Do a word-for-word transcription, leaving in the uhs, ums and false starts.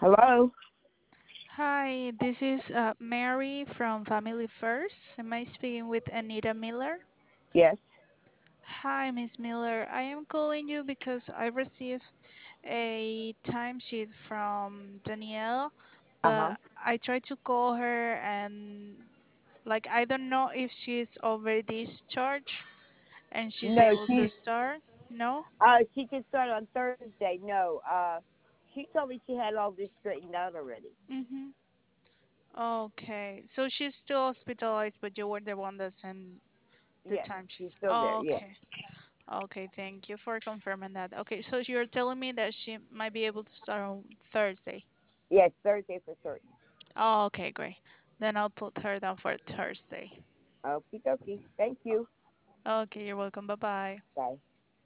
Hello? Hi, this is uh, Mary from Family First. Am I speaking with Anita Miller? Yes. Hi, Miss Miller. I am calling you because I received a timesheet from Danielle, Uh huh. but I tried to call her and like I don't know if she's over discharged and she's No, able to she's start. No? uh she can start on Thursday. No, uh she told me she had all this straightened out already. Mm-hmm. Okay. So she's still hospitalized, but you were the one that sent the Yes, timesheet. she's still there. Oh, Yes. okay. Okay, thank you for confirming that. Okay, so you're telling me that she might be able to start on Thursday. Yes, Thursday for certain. Oh, okay, great. Then I'll put her down for Thursday. Okie dokie. Thank you. Okay, you're welcome. Bye bye. Bye.